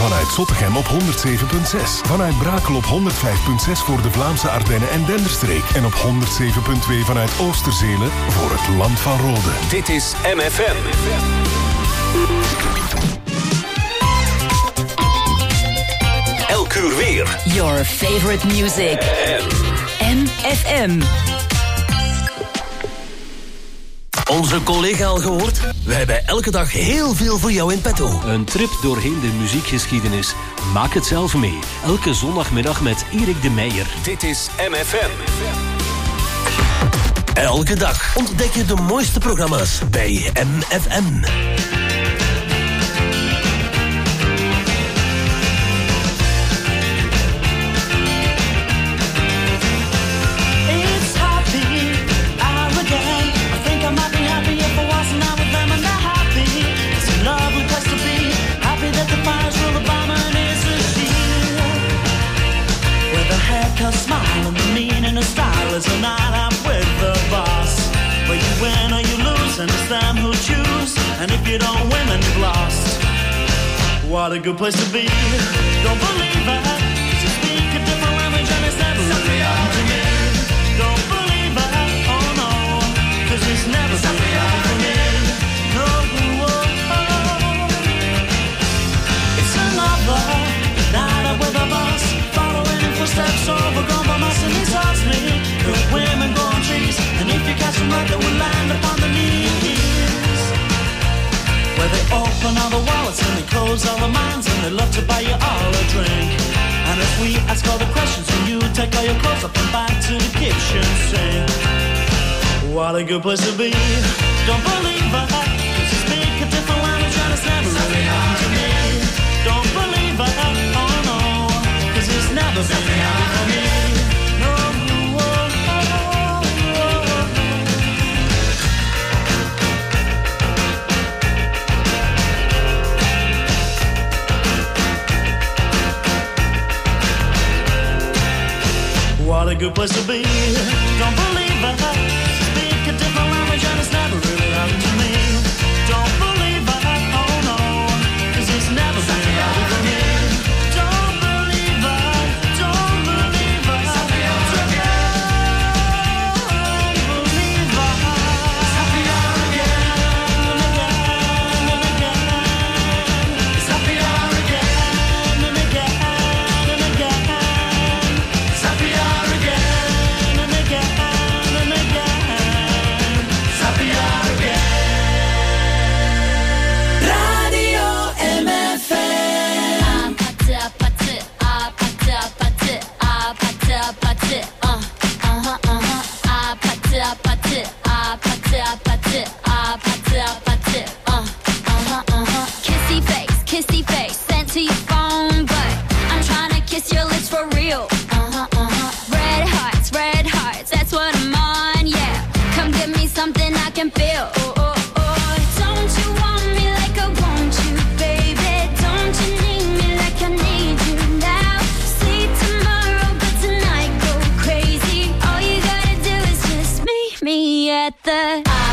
Vanuit Zottegem op 107.6. Vanuit Brakel op 105.6 voor de Vlaamse Ardennen en Denderstreek. En op 107.2 vanuit Oosterzele voor het Land van Rode. Dit is MFM. Elk uur weer. Your favorite music. MFM. Onze collega al gehoord? Wij hebben elke dag heel veel voor jou in petto. Een trip doorheen de muziekgeschiedenis. Maak het zelf mee. Elke zondagmiddag met Erik de Meijer. Dit is MFM. Elke dag ontdek je de mooiste programma's bij MFM. Smile and the meaning of style is a night out with the boss. Where you win or you lose and it's them who choose. And if you don't win then you've lost. What a good place to be. Don't believe it, 'cause you speak a different language and it's never really happened to me. Don't believe it, oh no, 'cause it's never really happened to me. No, it's another night out with the boss. Footsteps overgrown by moss and these hearts lead. Good women go on trees, and if you catch them right, they will land upon the knees. Where they open all the wallets and they close all the minds, and they love to buy you all a drink. And if we ask all the questions, and you take all your clothes up and back to the kitchen sink. What a good place to be. Don't believe it, 'cause you speak a different language and it's never really happened to me. Don't believe it, oh no, 'cause it's never been happened for me. No, what a good place to be. Don't believe it, speak a different language and it's never really happened to me. Don't believe it, oh no, 'cause it's never been happened for me. Kissy face, sent to your phone, but I'm trying to kiss your lips for real. Red hearts, that's what I'm on, yeah. Come give me something I can feel. Don't you want me like I want you, baby? Don't you need me like I need you now? See tomorrow, but tonight go crazy. All you gotta do is just meet me at the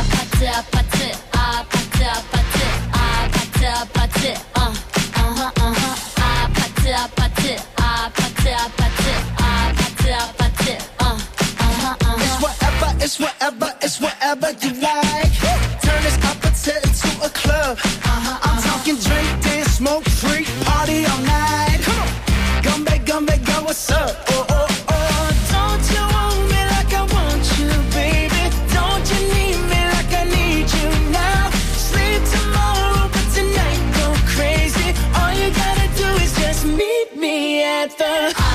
It's whatever you like. Turn this opposite into a club. I'm talking drink, dance, smoke, freak, party all night. Come back, go, what's up? Don't you want me like I want you, baby? Don't you need me like I need you now? Sleep tomorrow, but tonight go crazy. All you gotta do is just meet me at the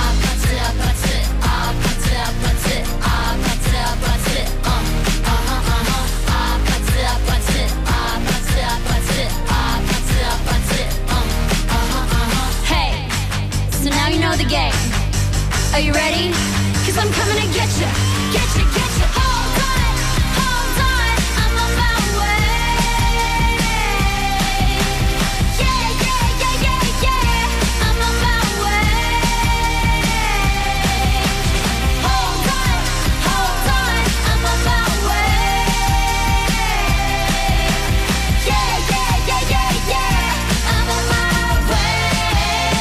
the game. Are you ready? 'Cause I'm coming to get you. Hold on, I'm on my way. Yeah, I'm on my way. Hold on, I'm on my way. Yeah, I'm on my way.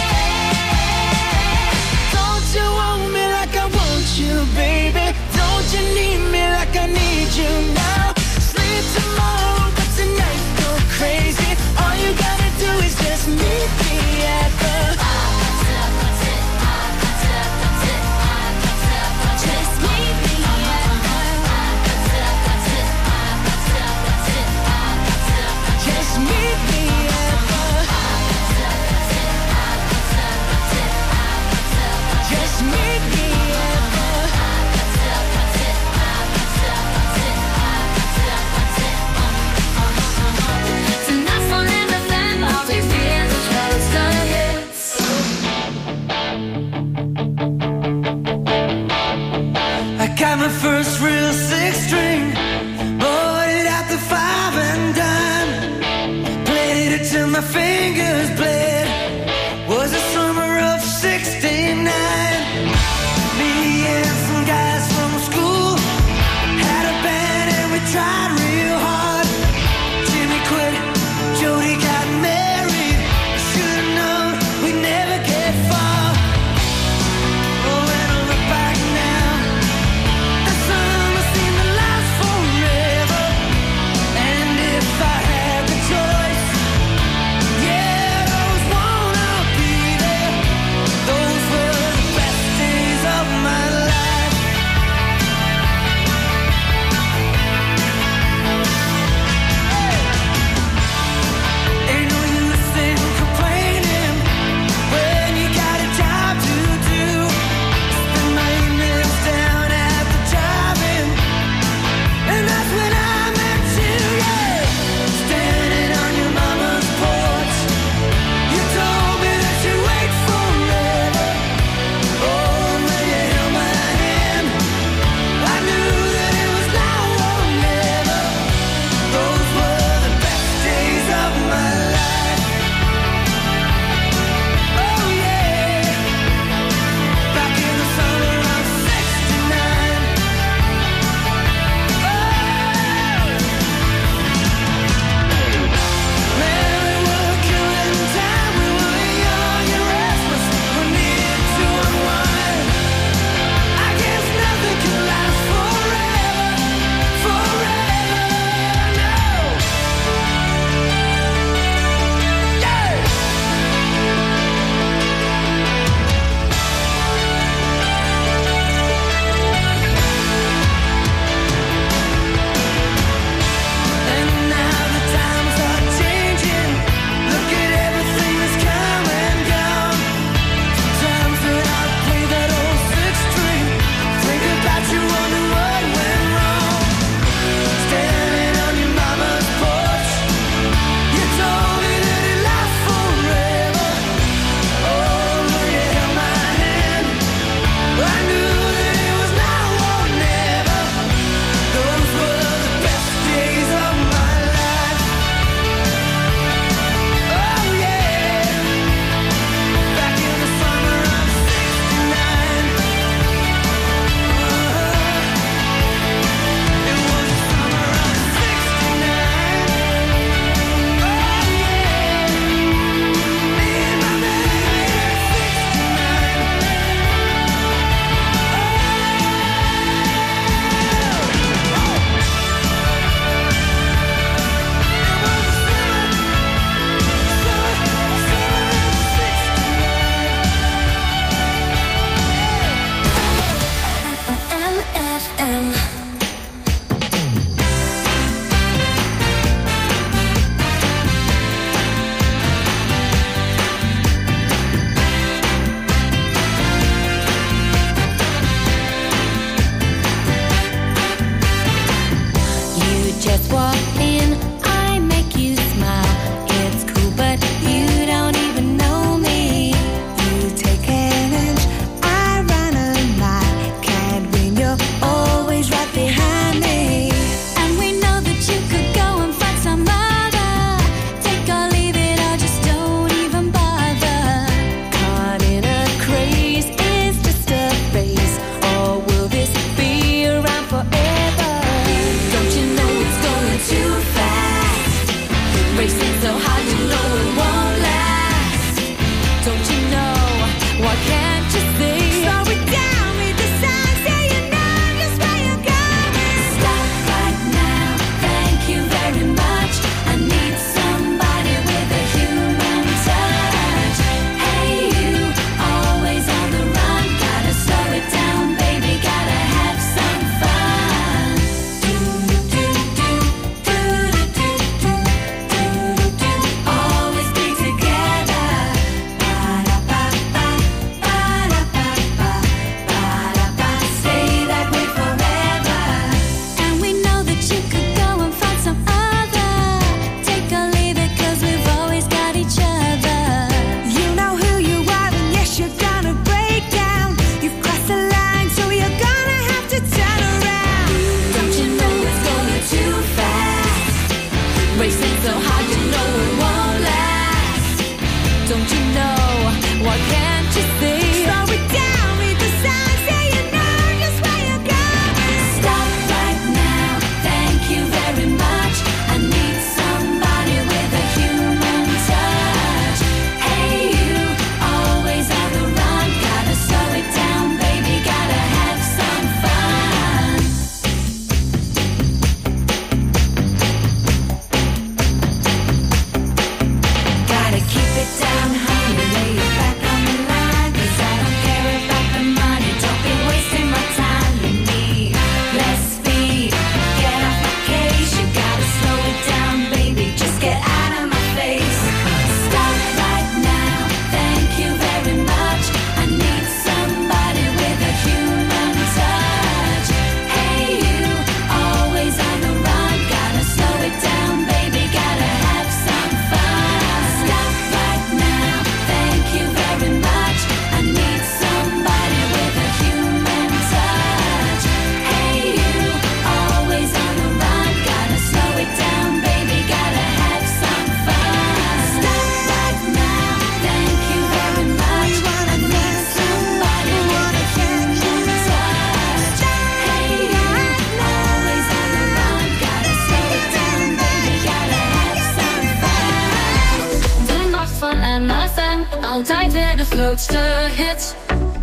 Why can't you see? Slow it down, read the signs, say you know just where you're going. Stop right now, thank you very much. I need somebody with a human touch. Hey you, always on the run, gotta slow it down, baby, gotta have some fun. Do do do do do do do do. Always be together. Ba da ba ba ba da ba ba ba da ba. Stay that way forever. And we know that you could go and find some other. Take or leave it, 'cause we've always got each other. You know who you are, and yes, you're gonna break down. You've crossed the line, so you're gonna have to turn around. Don't you know it's going too fast? Racing so hard, you know it won't last. Don't you know? Why can't you see? Slow it down, read the signs, say you know just where you're going. Stop right now, thank you very much. I need somebody with a human touch. Hey you, always on the run, gotta slow it down, baby, gotta have some fun. Gotta keep it down, honey, lay it back on the line, 'cause I don't care about the money, don't be wasting my time with me. Less speed, get off my case, you gotta slow it down, baby, just get out of my face. Stop right now, thank you very much. I need somebody with a human touch. Hey you, always on the run, gotta slow it down, baby, gotta have some fun. Stop right now, thank you very much. I need somebody with a human touch. Hey you, always on the run, gotta slow it down, baby, gotta have some fun. Stop right now, thank you very much. I need somebody with a human touch. Hey you, always on the run, gotta slow it down, baby, gotta have some fun. De nacht van MFM, altijd weer de grootste hits.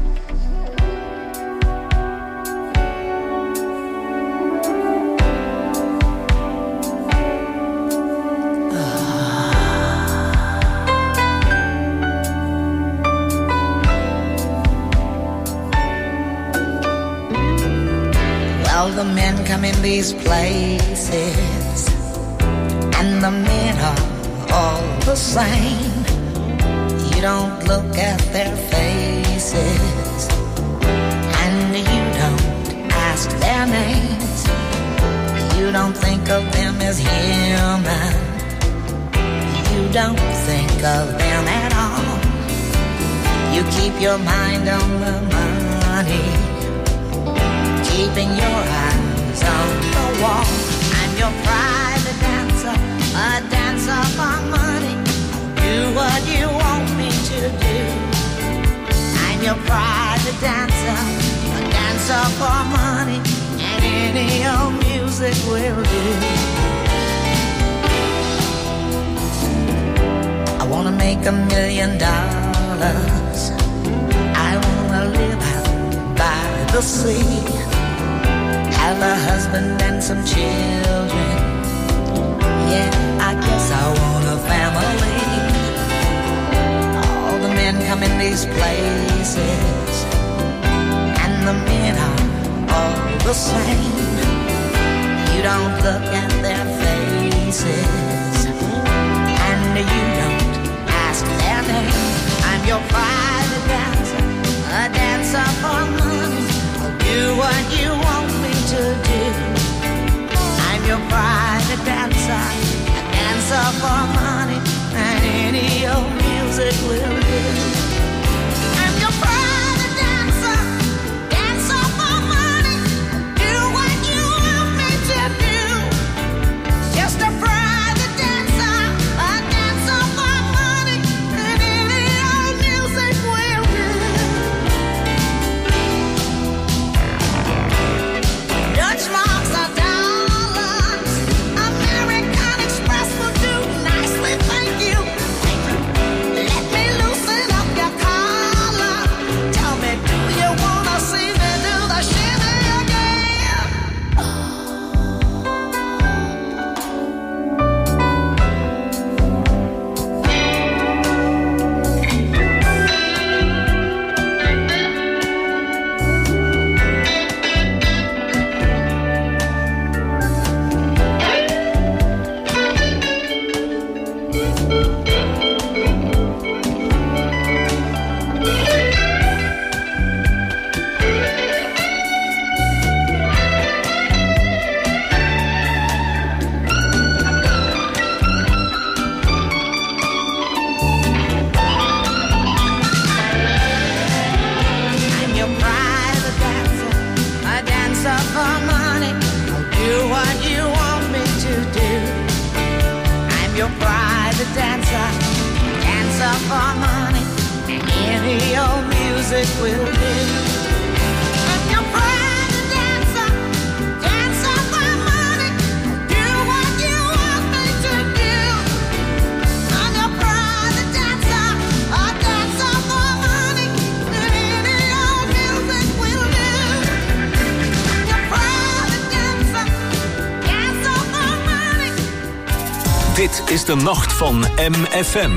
Well, the men come in these places, and the men are all the same. You don't look at their faces, and you don't ask their names. You don't think of them as human. You don't think of them at all. You keep your mind on the money, keeping your eyes on the wall. I'm your private dancer, a dancer for money. Do what you want me to do. I'm your private dancer, a dancer for money, and any old music will do. I wanna make $1 million. I wanna live out by the sea, have a husband and some children. Yeah, I guess I want a family. All the men come in these places, and the men are all the same. You don't look at their faces, and you don't ask their name. I'm your private dancer, a dancer for money. I'll do what you want me to do. I'm your private dancer, a dancer for money, and any old music will do. I'm your private dancer, dancer for money. Do what you want me to do. Just a private dancer, a dancer for money, and any old music will do. Dutch marks are dollars, American Express will do. Nice music will end. And your private dancer, dancer for money, do what you want me to do. I'm your private dancer, a dancer for money, any old music will do. Your private dancer, dancer for money. Dit is de nacht van MFM.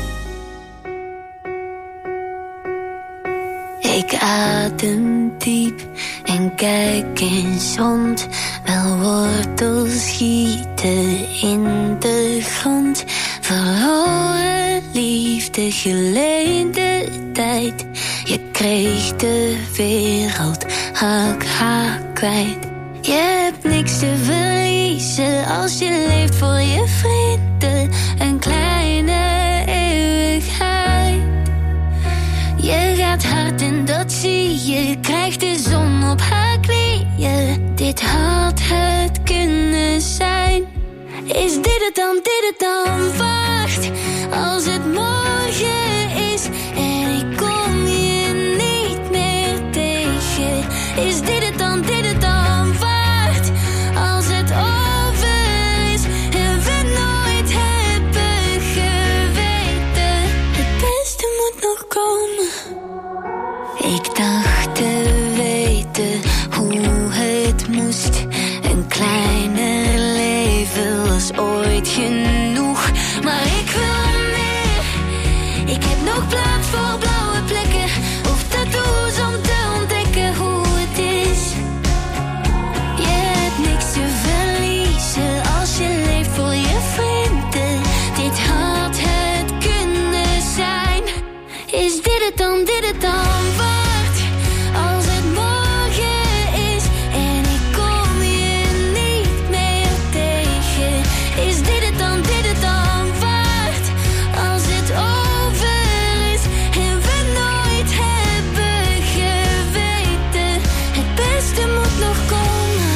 Ik adem diep en kijk eens rond. Wel wortels schieten in de grond. Verloren liefde, geleende tijd. Je kreeg de wereld, raak haar kwijt. Je hebt niks te verliezen als je leeft voor je vrienden. Een kleine eeuwigheid. Je gaat hard en dat zie je. Krijgt de zon op haar knieën. Dit had het kunnen zijn. Is dit het dan, wacht. Als het morgen is en ik kom je niet meer tegen. Is dit het dan, wacht. Als het over is en we nooit hebben geweten. Het beste moet nog komen. Ik dacht te weten hoe het moest. Een kleiner leven was ooit genoeg. Maar ik wil meer. Ik heb nog plaats voor blauwe plekken of tattoos om te ontdekken hoe het is. Je hebt niks te verliezen als je leeft voor je vrienden. Dit had het kunnen zijn. Is dit het dan, wacht. Als het morgen is en ik kom je niet meer tegen. Is dit het dan, wacht. Als het over is en we nooit hebben geweten. Het beste moet nog komen.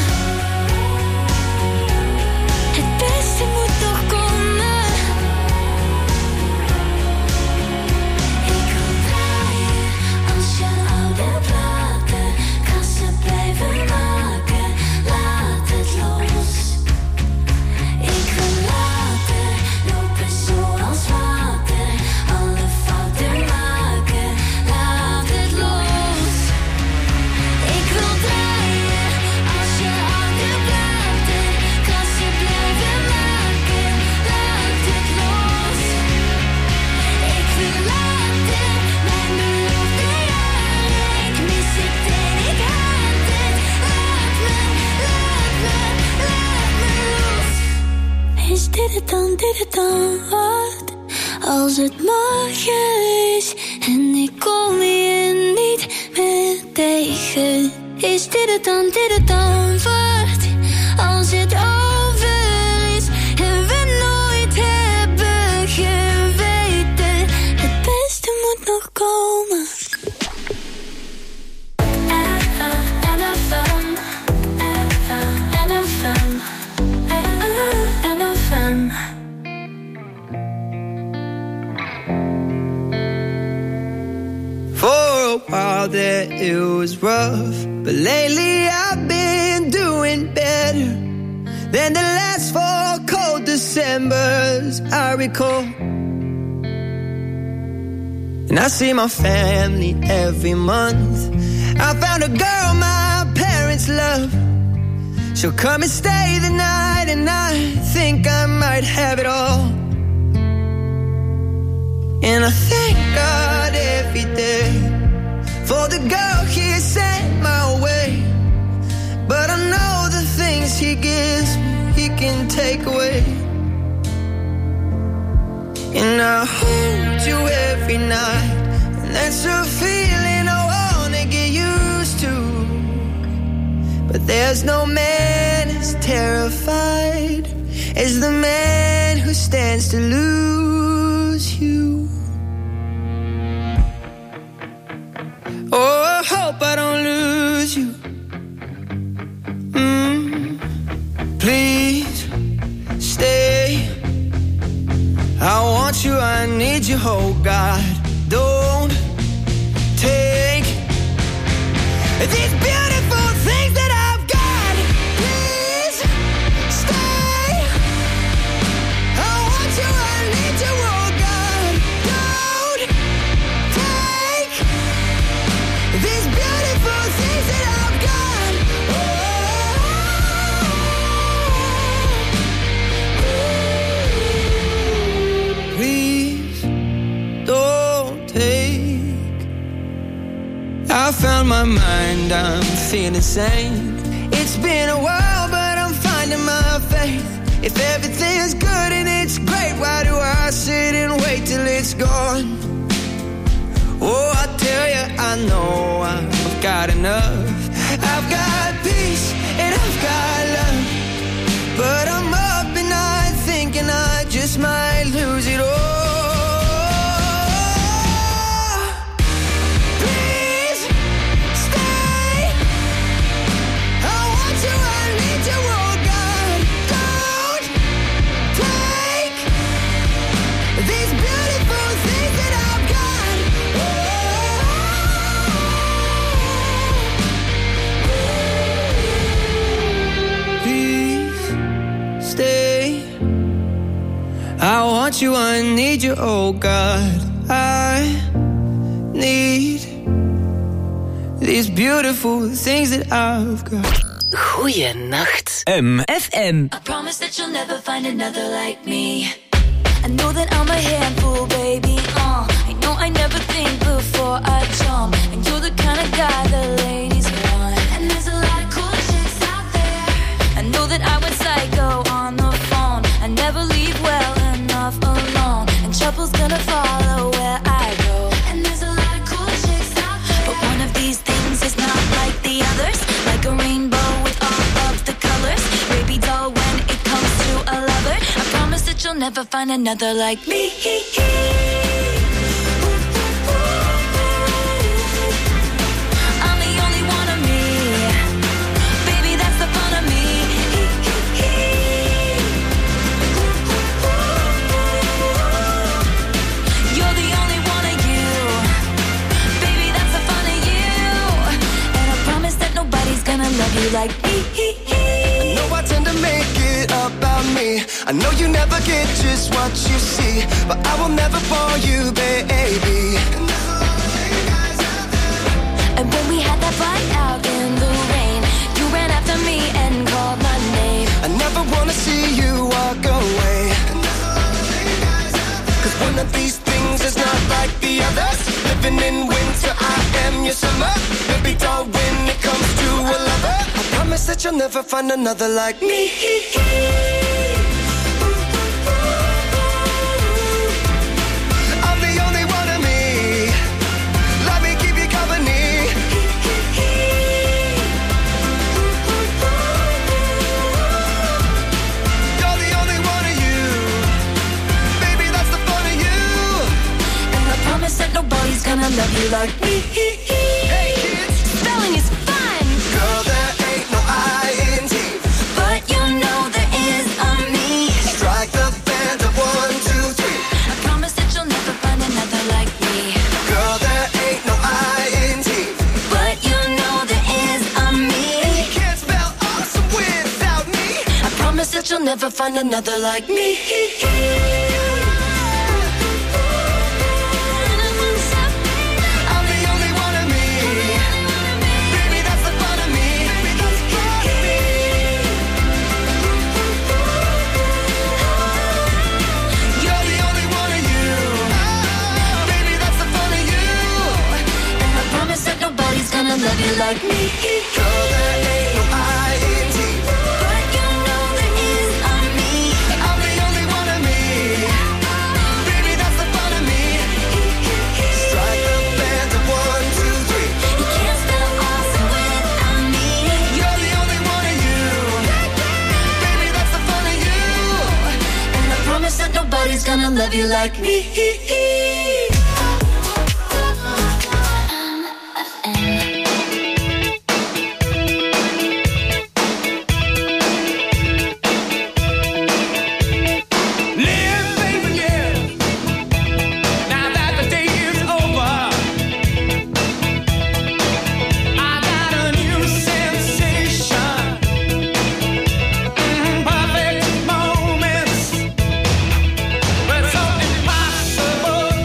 Het beste moet nog komen. Ik wil draaien als je oude platen. Kassen blijven maken, laat het los. Ik wil laten lopen zoals water. Alle fouten maken, laat het los. Ik wil draaien als je oude platen. Kassen blijven maken, laat het los. Ik wil laten mijn beloofde jaren. Ik mis het en ik haat het. Laat me los. Is dit het dan, wat? Als het morgen is en ik kom je niet meer tegen. Is dit het dan, wat? Als het over is en we nooit hebben geweten. Het beste moet nog komen. NFM. For a while there it was rough, but lately I've been doing better than the last 4 cold Decembers I recall. And I see my family every month. I found a girl my parents love. She'll come and stay the night, and I think I might have it all. And I thank God every day for the girl He sent my way. But I know the things He gives me, He can take away. And I hold you every night, and that's a feeling I wanna get used to. But there's no man as terrified as the man who stands to lose you. Oh, I hope I don't lose you. Please stay. I want you, I need you, oh God. Don't take I found my mind, I'm feeling sane. It's been a while, but I'm finding my faith. If everything's good and it's great, why do I sit and wait till it's gone? Oh, I tell you, I know I've got enough. I've got peace and I've got love, but I'm up at night thinking I just might lose it all. Please stay. I want you, I need you, oh God. Don't take these beautiful things that I've got. Please stay. I want you, I need you, oh God. I need these beautiful things that I've got. Goeienacht. FM. I promise that you'll never find another like me. I know that I'm a handful, baby. I know I never think before I jump, and you're the kind of guy the ladies want. And there's a lot of cool chicks out there. I know that I went psycho on the phone. I never leave well enough alone, and trouble's gonna follow where I go. And there's a lot of cool chicks out there, but one of these things is not like the others. Like a rainbow with all of the colors, baby doll when it comes to a lover. I promise that you'll never find another like me. I'm the only one of me, baby, that's the fun of me. You're the only one of you, baby, that's the fun of you. And I promise that nobody's gonna love you like me. I know I tend to make it about me. I know you never get just what you see, but I will never fall you, baby. And when we had that fight out in the rain, you ran after me and called my name. I never wanna see you walk away, 'cause one of these things is not like the others. Living in winter, I am your summer. Baby doll when it comes to a lover. I promise that you'll never find another like me. I'm the only one of me. Let me keep you company. You're the only one of you, baby, that's the fun of you. And I promise that nobody's gonna love you like me. Hey kids, Spelling is fun, girl, there ain't no I-N-T, but you know there is a me. strike the band of 1, 2, 3. I promise that you'll never find another like me. Girl, there ain't no I-N-T, But you know there is a me. you can't spell awesome without me. I promise that you'll never find another like me. I'm the only one of me, baby, that's the fun of me. You're the only one of you, baby, that's the fun of you. And I promise that nobody's gonna love you like me. Girl, there ain't no I-N-T, But you know there is a me. I'm the only one of me, baby, that's the fun of me. Strike the band of 1, 2, 3. You can't spell awesome without me. You're the only one of you, baby, that's the fun of you. And I promise that nobody's gonna love you like me. Live, baby, yeah. Now that the day is over, I got a new sensation. Perfect moments, but so impossible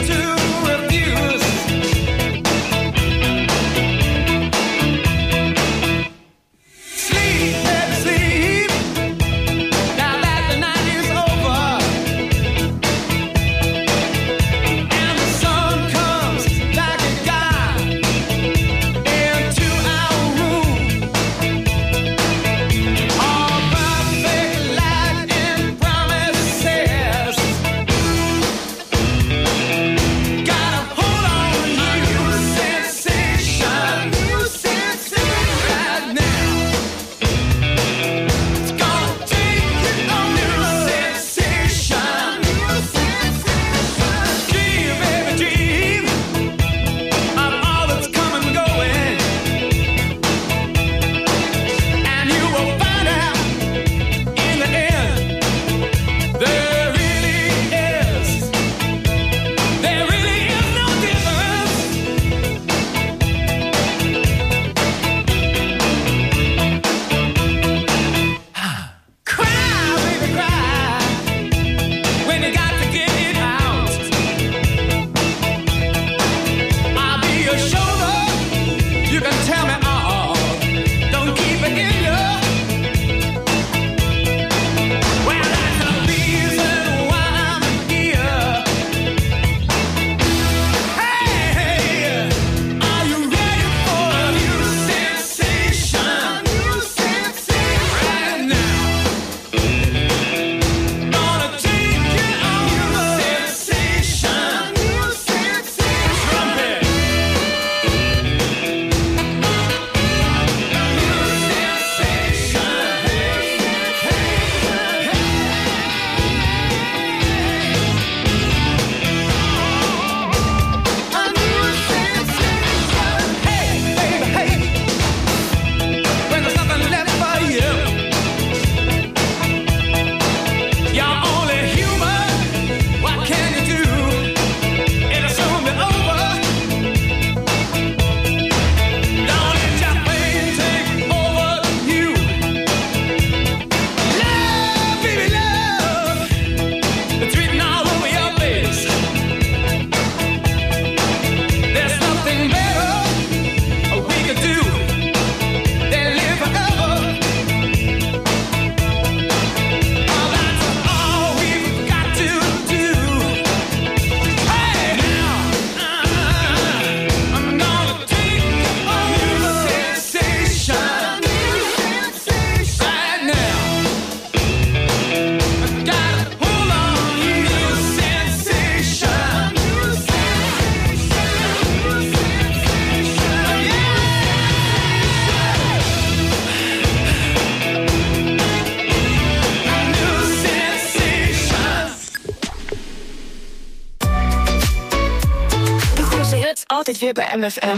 altijd weer bij MFM.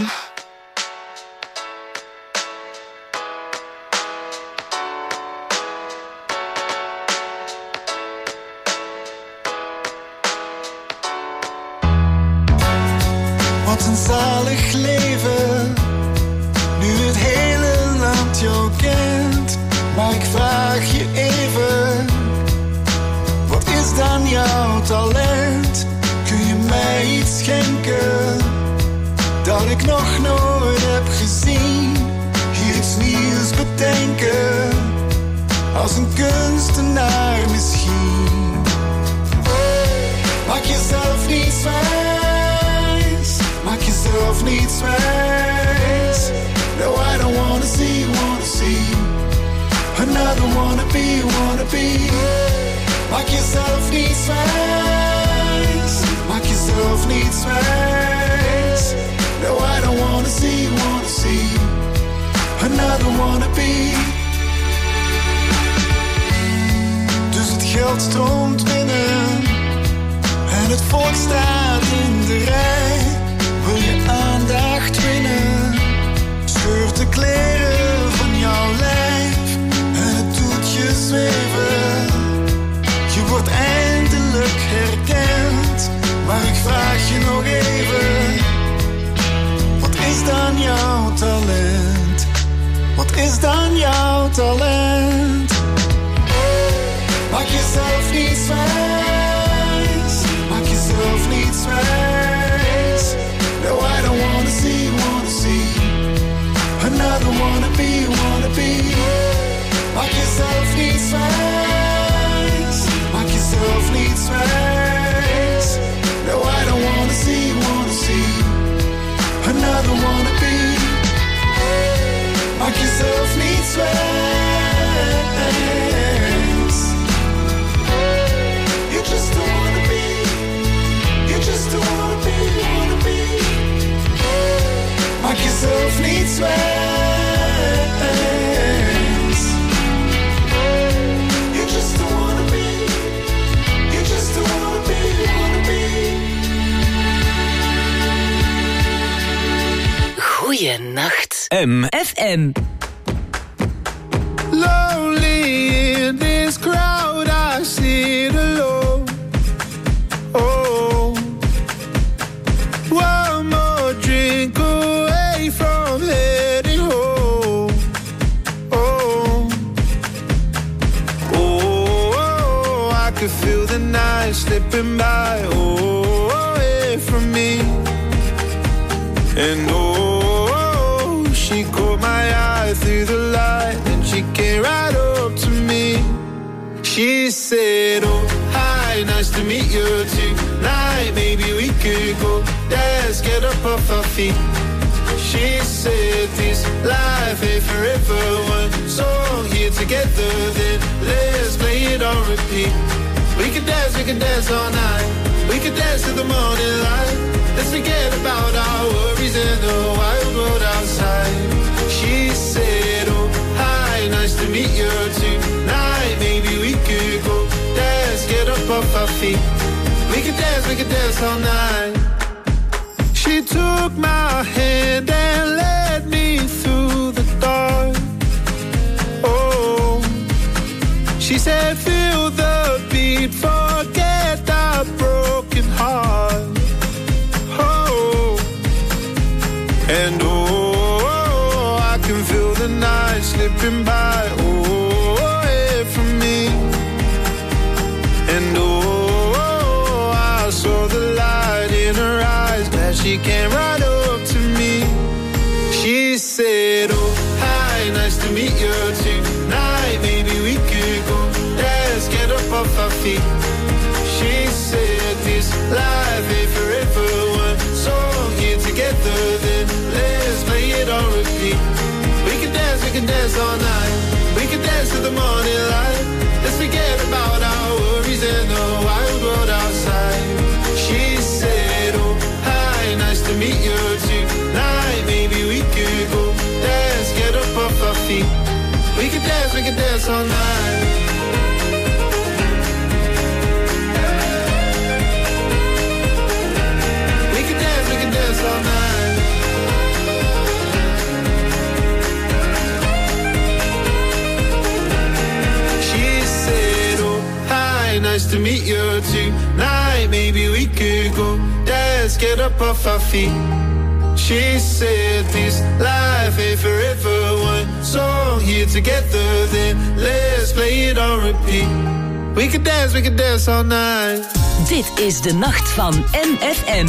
Wat een zalig leven, nu het hele land jou kent. Maar ik vraag je even, wat is dan jouw talent? Kun je mij iets schenken, dat ik nog nooit heb gezien? Hier iets nieuws bedenken, als een kunstenaar misschien. Maak jezelf niet wijs, maak jezelf niet wijs. No, I don't wanna see another wannabe. Maak jezelf niet wijs, maak jezelf niet wijs. No, I don't wanna see another wannabe. Dus het geld stroomt binnen en het volk staat in de rij. Wil je aandacht winnen? Scheur de kleren van jouw lijf en het doet je zweven. Je wordt eindelijk herkend, maar ik vraag je nog even. Wat is dan jouw talent? Wat is dan jouw talent? Maak jezelf niet wijs, maak jezelf niet wijs. No, I don't wanna see another wannabe. Maak jezelf niet wijs, maak jezelf niet wijs. No, I don't wanna see another wannabe. Maak jezelf niet wijs. You just don't wanna be, you just don't wanna be. Maak jezelf niet wijs. You just don't wanna be, you just don't wanna be. Goeienacht. MFM. Lonely in this crowd, I sit alone. Oh, one more drink away from heading home. Oh, oh, I could feel the night slipping by. Oh, away from me. And oh, she caught my eye through the light, and she came right up to me. She said, oh, hi, nice to meet you tonight. Maybe we could go dance, get up off our feet. She said, this life ain't forever. One song here together, then let's play it on repeat. We can dance all night. We can dance till the morning light. Let's forget about our worries and the wild world outside. She said, oh, hi, nice to meet you tonight. Maybe we could go dance, get up off our feet. We can dance all night. She took my hand and led me through the dark. Oh, she said, feel the beat, forget our broken heart. Oh, and oh, I can feel the night slipping by. Oh, away from me. And oh, I saw the light in her eyes, glad she came right up to me. She said, oh, hi, nice to meet you tonight. Maybe we could go dance, get up off our feet. She said, this life ain't forever. One song here together, then let's play it on repeat. We can dance all night. We can dance till the morning light. Let's forget about our worries and the wild world outside. She said, oh, hi, nice to meet you tonight. Maybe we could go dance, get up off our feet. We can dance all night. We can dance all night. to meet you tonight. Maybe we could go, let's get up off our feet. She said this life ain't forever. One song here together, then let's play it on repeat. We could dance all night. Dit is de nacht van MFM.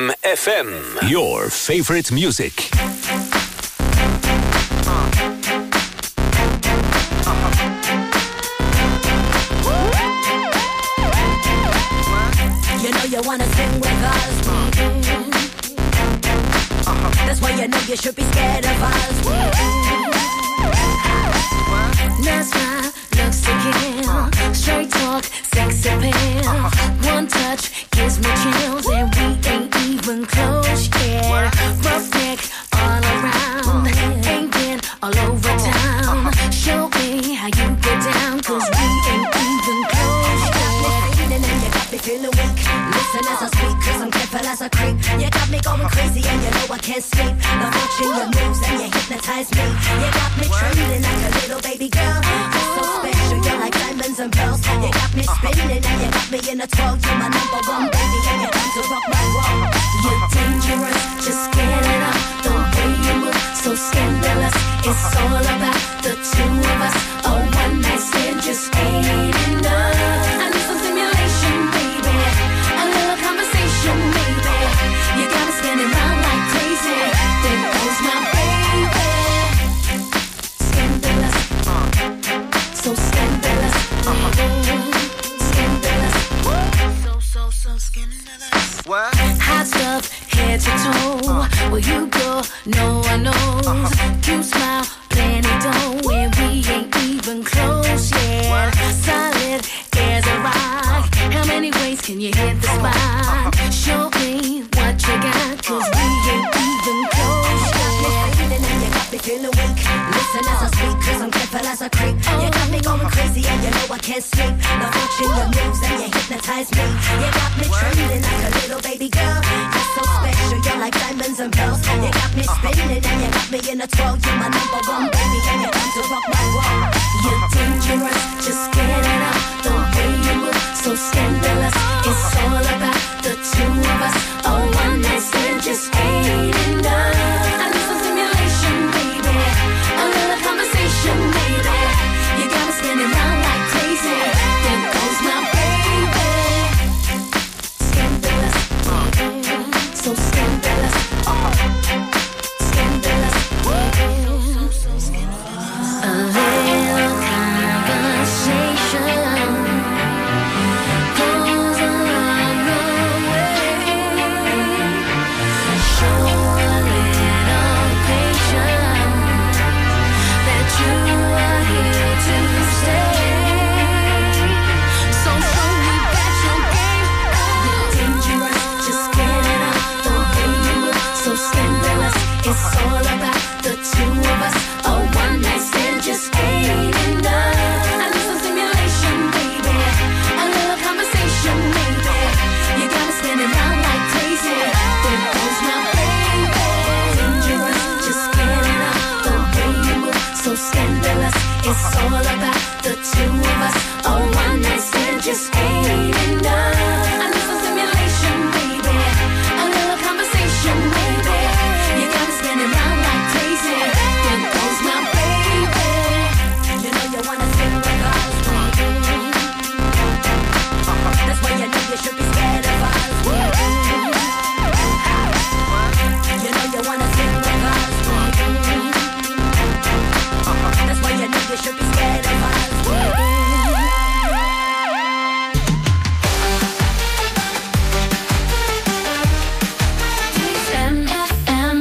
MFM, your favorite music. You know you wanna sing with us. That's why you know you should be scared of us. That's my looks to kill. Straight talk, sex appeal. One touch gives me chills, and we ain't even close yet. Rough neck all around, ain't been all over town. Show me how you get down, 'cause we ain't even close yet. And you got me feeling weak. Listen as I speak, 'cause I'm careful as a creep. You got me going crazy, and you know I can't sleep. Now watching your moves, and you hypnotize me. You got me trembling like a little baby girl. You're so special, you're like diamonds and pearls. You got me spinning, and you got me in a 12. You're my number one baby, and you're time to rock my world. You're dangerous, just get it up. The way you move, so scandalous. It's all about the two of us. A one night stand just ain't enough. I need some stimulation, baby. A little conversation, baby. You got me spinning round like crazy. There goes my baby. Scandalous, so scandalous. Scandalous, so scandalous. What? Hot stuff, head to toe. Where you go, no one knows. Cute smile, plenty dough, and we ain't even close yet. Solid as a rock. How many ways can you hit the spot? Show me what you got, 'cause we ain't even close yet. And you got me feeling weak. Listen as I speak, 'cause I'm careful as a creep. You got me going crazy, and you know I can't sleep. Now watching your moves, and you hypnotize me. You got me trembling like a little baby girl. You're so special, you're like diamonds and pearls. You got me spinning, and you got me in a 12. You're my number one baby, and you're time to rock my world. You're dangerous, just get it up. The way you move, so scandalous. It's all about the two of us. A one night stand just ain't enough. I need some stimulation, baby. A little conversation, baby. You got me spinning round like crazy. There goes my baby. Scandalous, so scandalous. Scandalous, so scandalous. A little conversation goes a long way. Show a little patience that you are here to stay. So show me that your game. You're dangerous, just get it up. The way you move, so scandalous. It's all about the two of us. A one night stand just ain't enough. I need some stimulation, baby. A little conversation, baby. You got me spinning round like crazy. There goes my baby. Dangerous, just get it up. The way you move, so scandalous. It's all about the two of us. A one night stand just ain't enough. I need some stimulation, baby. A little conversation, baby. You got me spinning round like crazy. There goes my baby. You know you wanna sing with us. That's why you know you should be scared of us. You know you wanna sing with us. That's why you know you should be scared of us. MFM.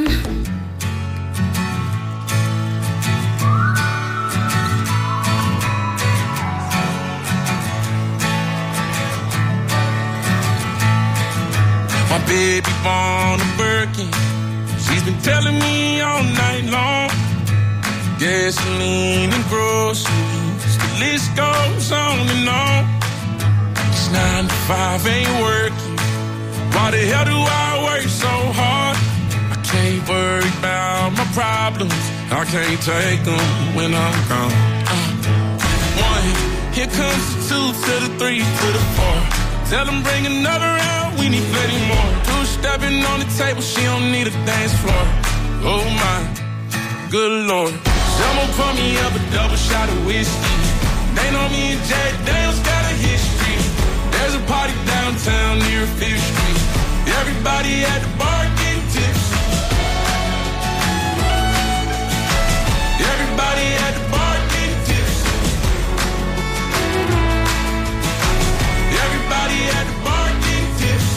My baby born a Birkin. She's been telling me all night long. Gasoline and groceries, the list goes on and on. It's 9 to 5, ain't working. Why the hell do I work so hard? I can't worry about my problems. I can't take them when I'm gone. 1, here comes the 2 to the 3 to the 4. Tell them bring another round, we need plenty more. 2 stepping on the table, she don't need a dance floor. Oh my, good lord. Someone pour me up a double shot of whiskey. They know me and Jack Daniels got a history. There's a party downtown near 5th Street. Everybody at the bar getting tipsy. Everybody at the bar getting tipsy. Everybody at the bar getting tipsy.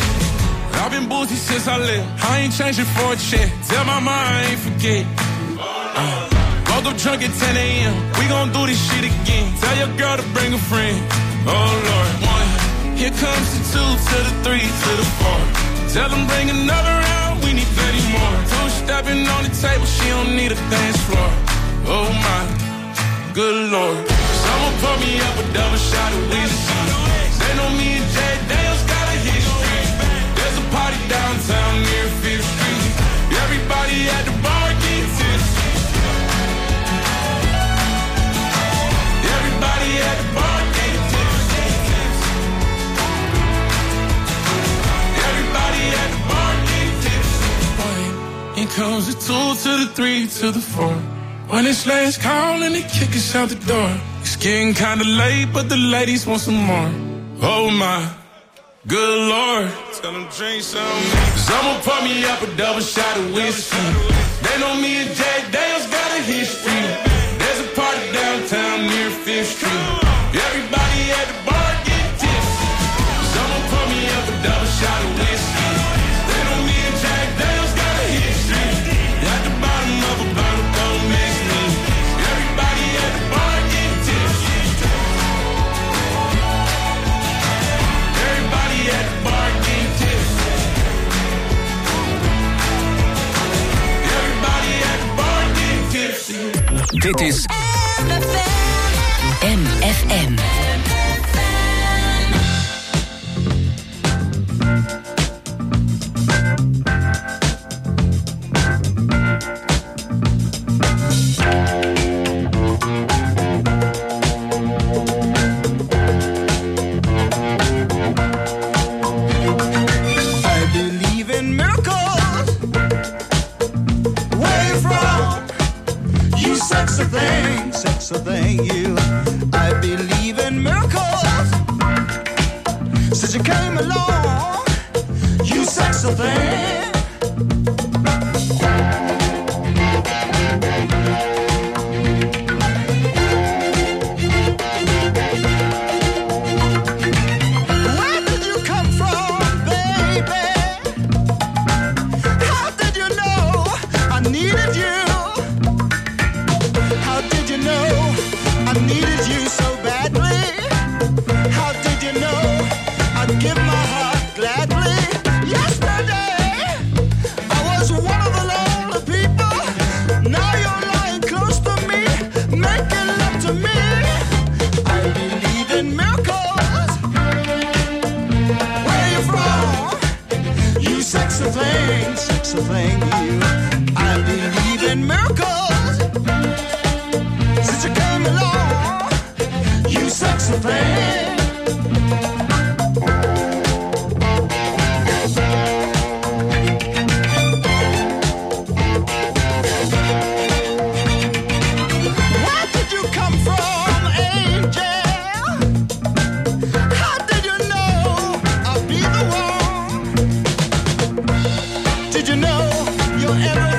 boozy since I left. I ain't changing for a check. Tell my mom I ain't forget. Woke up drunk at 10 a.m. We gon' do this shit again. Tell your girl to bring a friend. Oh Lord, 1. Here comes the 2 to the 3 to the 4. Tell them bring another round. We need 30 more. 2 stepping on the table. She don't need a dance floor. Oh my, good Lord. Someone pour me up a double shot of whiskey. They know me and Jay Daniels got a history. There's a party downtown near 5th Street. Everybody at the bar get tipsy. Everybody at the bar get tipsy. Everybody at the bar get tipsy. Here comes the 2 to the 3 to the 4. When it's last call and they kick us out the door. It's getting kinda late, but the ladies want some more. Oh my, good Lord. Tell them drink some. Someone pour me up a double shot of whiskey. They know me and Jay Daniels got a history. There's a party downtown near 5th Street. Everybody at the bar get tipsy. Someone pour me up a double shot of whiskey. They know me and Jay Daniels got a history. At the bottom of a bottle, don't miss me. Everybody at the bar get tipsy. Everybody at the bar get tipsy. Everybody at the bar get tipsy. Dit is MFM. Sexy thing, you. I believe in miracles. Since you came along, you sexy thing. Where did you come from, baby? How did you know I needed you? I needed you so badly. How did you know I'd give my heart gladly? Yesterday I was one of the lonely people. Now you're lying close to me, making love to me. I believe in miracles. Where you from? You sexy thing, you. I believe in miracles. Since you came along, you sexy thing. Where did you come from, angel? How did you know I'd be the one? Did you know you're ever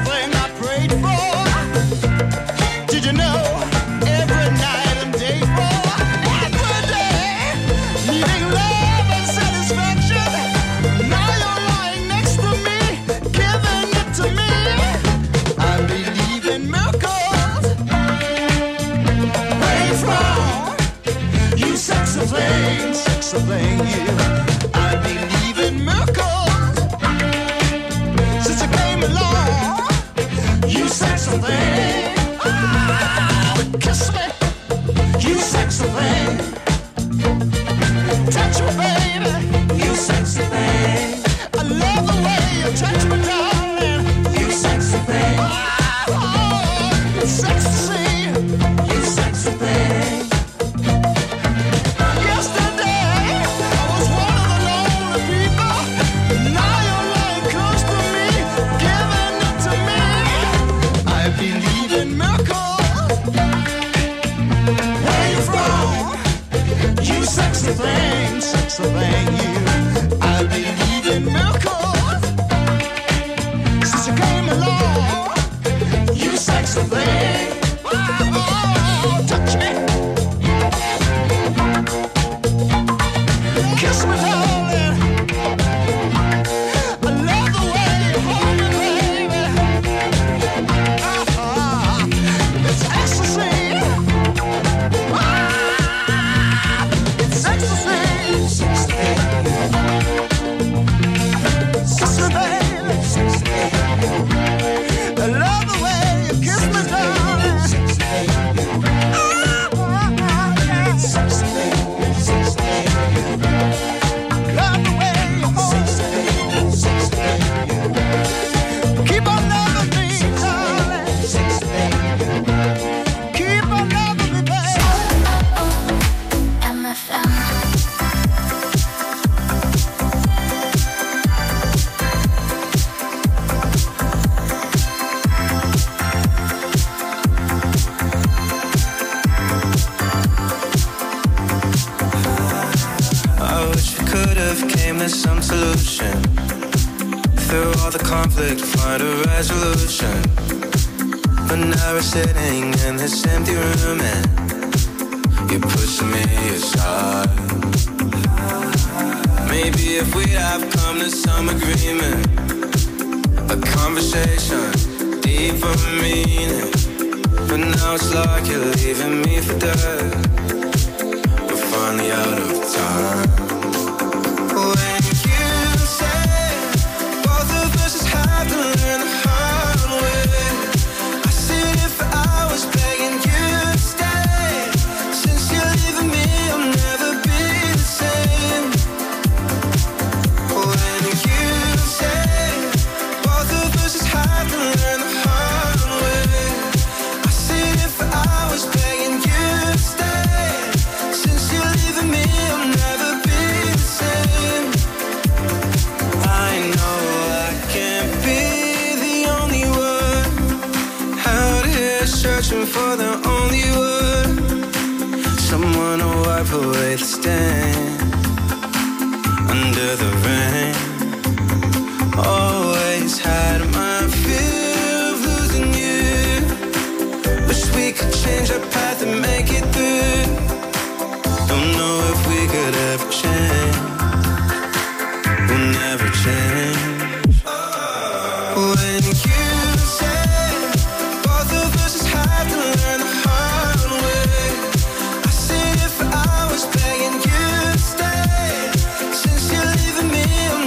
some solution. Through all the conflict, find a resolution. But now we're sitting in this empty room and you're pushing me aside. Maybe if we'd have come to some agreement, a conversation, deeper meaning. But now it's like you're leaving me for dead. We're finally out of time. When you say both of us just have to learn the hard way, I sit here for hours begging you to stay. Since you're leaving me, I'll never be the same. When you say both of us just have to learn the hard way, I sit here for hours begging you to stay. Since you're leaving me, I'll never be the same. I know I can't be the only one out here searching for the only one, someone to wipe away the stain under the rain. Always had my fear of losing you. Wish we could change our path and make it through. Don't know if we could ever change. We'll never change. When you say both of us just have to learn the hard way, I sit here for hours begging you to stay. Since you're leaving me, I'll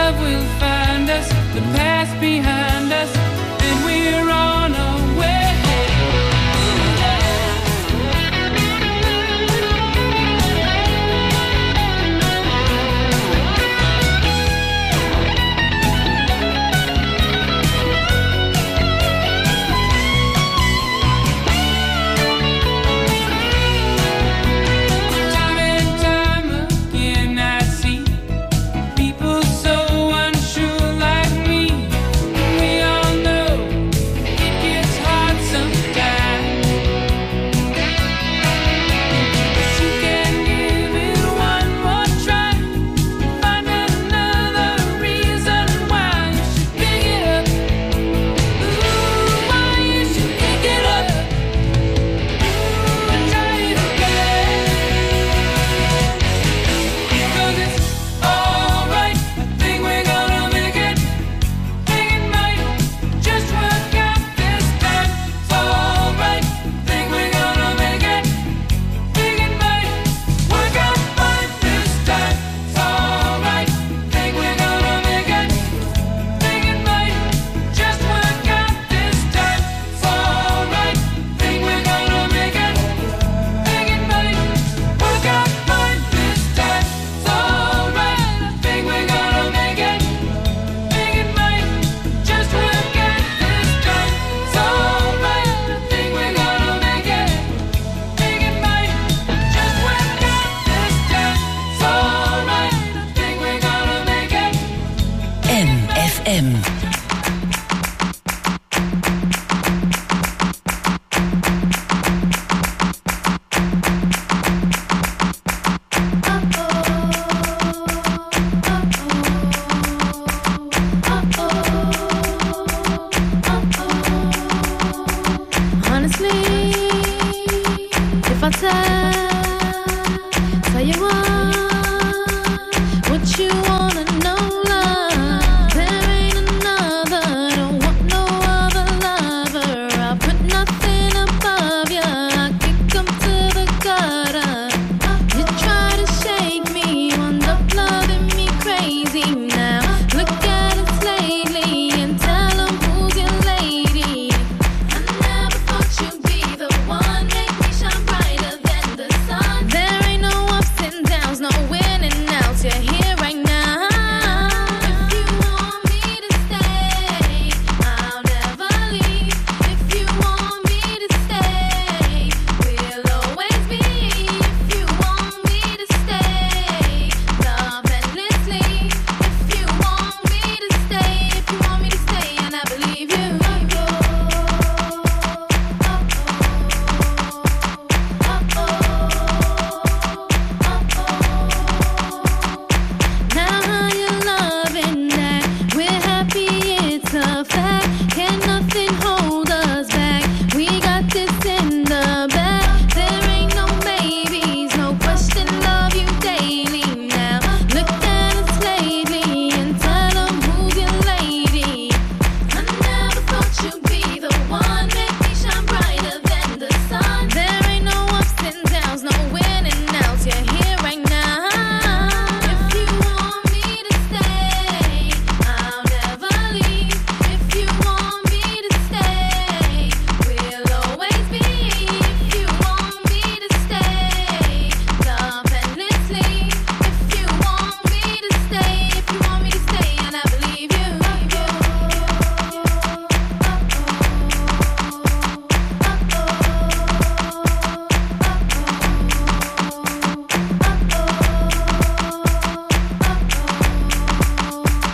love will find us, the past behind us, and we're on our way. MFM.